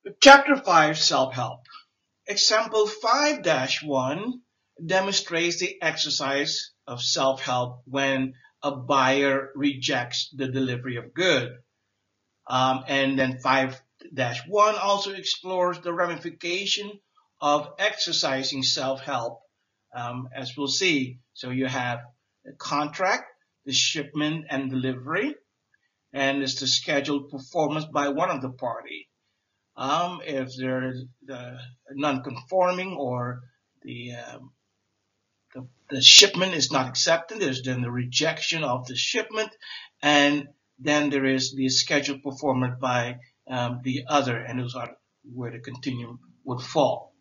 Chapter 5 Self-Help. Example 5-1 demonstrates the exercise of self-help when a buyer rejects the delivery of good. And then 5-1 also explores the ramification of exercising self-help, as we'll see. So you have the contract, the shipment and delivery, and it's the scheduled performance by one of the party. If there's the non-conforming or the, um, the shipment is not accepted, there's then the rejection of the shipment, and then there is the scheduled performance by the other, and those are where the continuum would fall.